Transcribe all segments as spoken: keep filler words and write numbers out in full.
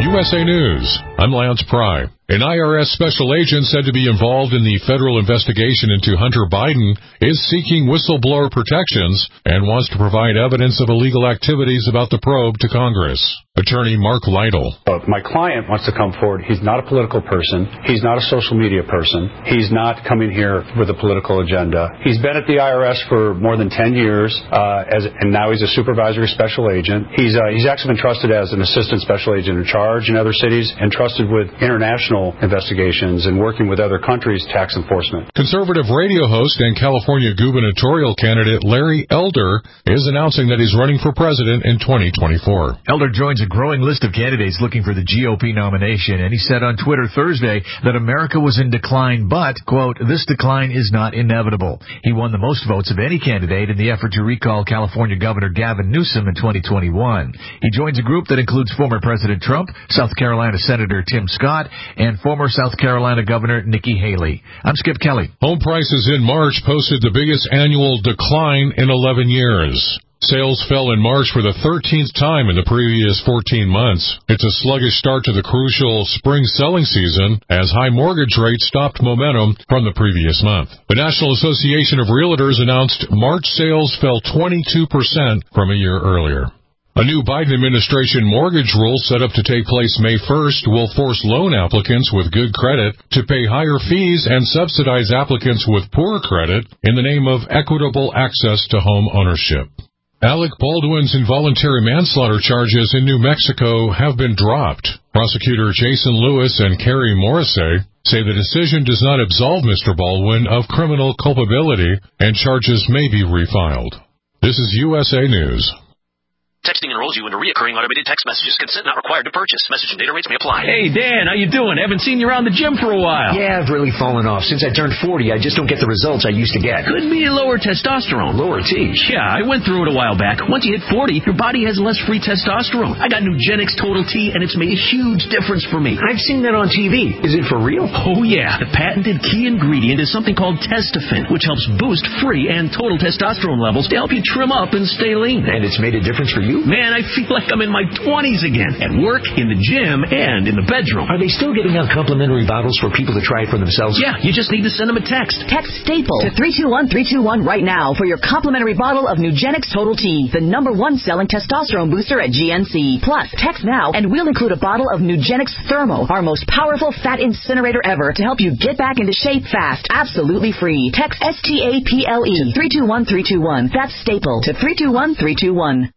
U S A News. I'm Lance Pry. An I R S special agent said to be involved in the federal investigation into Hunter Biden is seeking whistleblower protections and wants to provide evidence of illegal activities about the probe to Congress. Attorney Mark Lytle. Uh, my client wants to come forward. He's not a political person. He's not a social media person. He's not coming here with a political agenda. He's been at the I R S for more than ten years, uh, as, and now he's a supervisory special agent. He's, uh, he's actually been trusted as an assistant special agent in charge in other cities and trusted with international investigations and working with other countries' tax enforcement. Conservative radio host and California gubernatorial candidate Larry Elder is announcing that he's running for president in twenty twenty-four. Elder joins a growing list of candidates looking for the G O P nomination, and he said on Twitter Thursday that America was in decline, but, quote, this decline is not inevitable. He won the most votes of any candidate in the effort to recall California Governor Gavin Newsom in twenty twenty-one. He joins a group that includes former President Trump, South Carolina Senator Tim Scott, and former South Carolina Governor Nikki Haley. I'm Skip Kelly. Home prices in March posted the biggest annual decline in eleven years. Sales fell in March for the thirteenth time in the previous fourteen months. It's a sluggish start to the crucial spring selling season as high mortgage rates stopped momentum from the previous month. The National Association of Realtors announced March sales fell twenty-two percent from a year earlier. A new Biden administration mortgage rule set up to take place May first will force loan applicants with good credit to pay higher fees and subsidize applicants with poor credit in the name of equitable access to home ownership. Alec Baldwin's involuntary manslaughter charges in New Mexico have been dropped. Prosecutor Jason Lewis and Carrie Morrissey say the decision does not absolve Mister Baldwin of criminal culpability and charges may be refiled. This is U S A News. Texting enrolls you into recurring automated text messages. Consent not required to purchase. Message and data rates may apply. Hey, Dan, how you doing? Haven't seen you around the gym for a while. Yeah, I've really fallen off. Since I turned forty, I just don't get the results I used to get. Could be lower testosterone. Lower T? Yeah, I went through it a while back. Once you hit forty, your body has less free testosterone. I got Nugenix Total T, and it's made a huge difference for me. I've seen that on T V. Is it for real? Oh, yeah. The patented key ingredient is something called Testofen, which helps boost free and total testosterone levels to help you trim up and stay lean. And it's made a difference for you? Man, I feel like I'm in my twenties again, at work, in the gym, and in the bedroom. Are they still giving out complimentary bottles for people to try it for themselves? Yeah, you just need to send them a text. Text STAPLE to three two one three two one right now for your complimentary bottle of Nugenix Total T, the number one selling testosterone booster at G N C. Plus, text now and we'll include a bottle of Nugenix Thermo, our most powerful fat incinerator ever, to help you get back into shape fast, absolutely free. Text S T A P L E to three two one three two one. That's STAPLE to three two one three two one.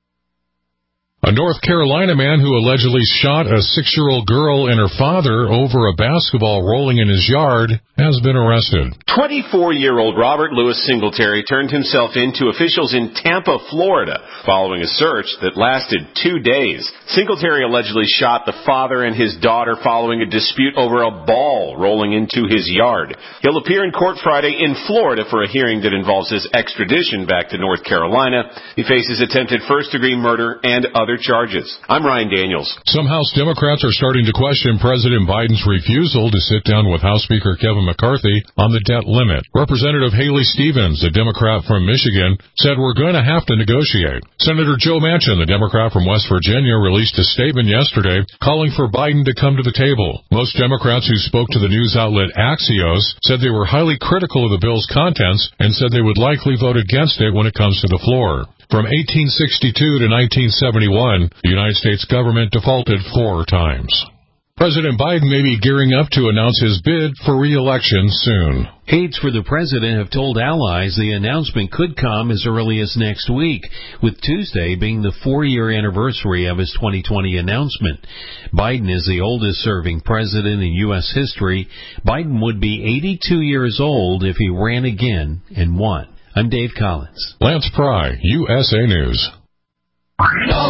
A North Carolina man who allegedly shot a six-year-old girl and her father over a basketball rolling in his yard has been arrested. twenty-four-year-old Robert Louis Singletary turned himself in to officials in Tampa, Florida, following a search that lasted two days. Singletary allegedly shot the father and his daughter following a dispute over a ball rolling into his yard. He'll appear in court Friday in Florida for a hearing that involves his extradition back to North Carolina. He faces attempted first-degree murder and other charges. I'm Ryan Daniels. Some House Democrats are starting to question President Biden's refusal to sit down with House Speaker Kevin McCarthy on the debt limit. Representative Haley Stevens, a Democrat from Michigan, said we're going to have to negotiate. Senator Joe Manchin, the Democrat from West Virginia, released a statement yesterday calling for Biden to come to the table. Most Democrats who spoke to the news outlet Axios said they were highly critical of the bill's contents and said they would likely vote against it when it comes to the floor. From eighteen sixty-two to nineteen seventy-one, the United States government defaulted four times. President Biden may be gearing up to announce his bid for re-election soon. Aides for the president have told allies the announcement could come as early as next week, with Tuesday being the four-year anniversary of his twenty twenty announcement. Biden is the oldest-serving president in U S history. Biden would be eighty-two years old if he ran again and won. I'm Dave Collins. Lance Pry, U S A News. Oh,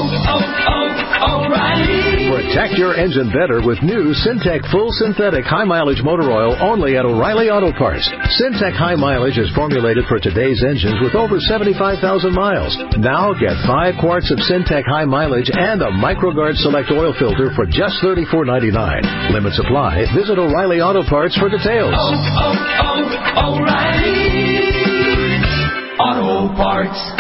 oh, oh, O'Reilly. Protect your engine better with new Syntec Full Synthetic High Mileage Motor Oil only at O'Reilly Auto Parts. Syntec High Mileage is formulated for today's engines with over seventy-five thousand miles. Now get five quarts of Syntec High Mileage and a MicroGuard Select oil filter for just thirty-four ninety-nine. Limits apply. Visit O'Reilly Auto Parts for details. Oh, oh, oh, O'Reilly Auto Parts.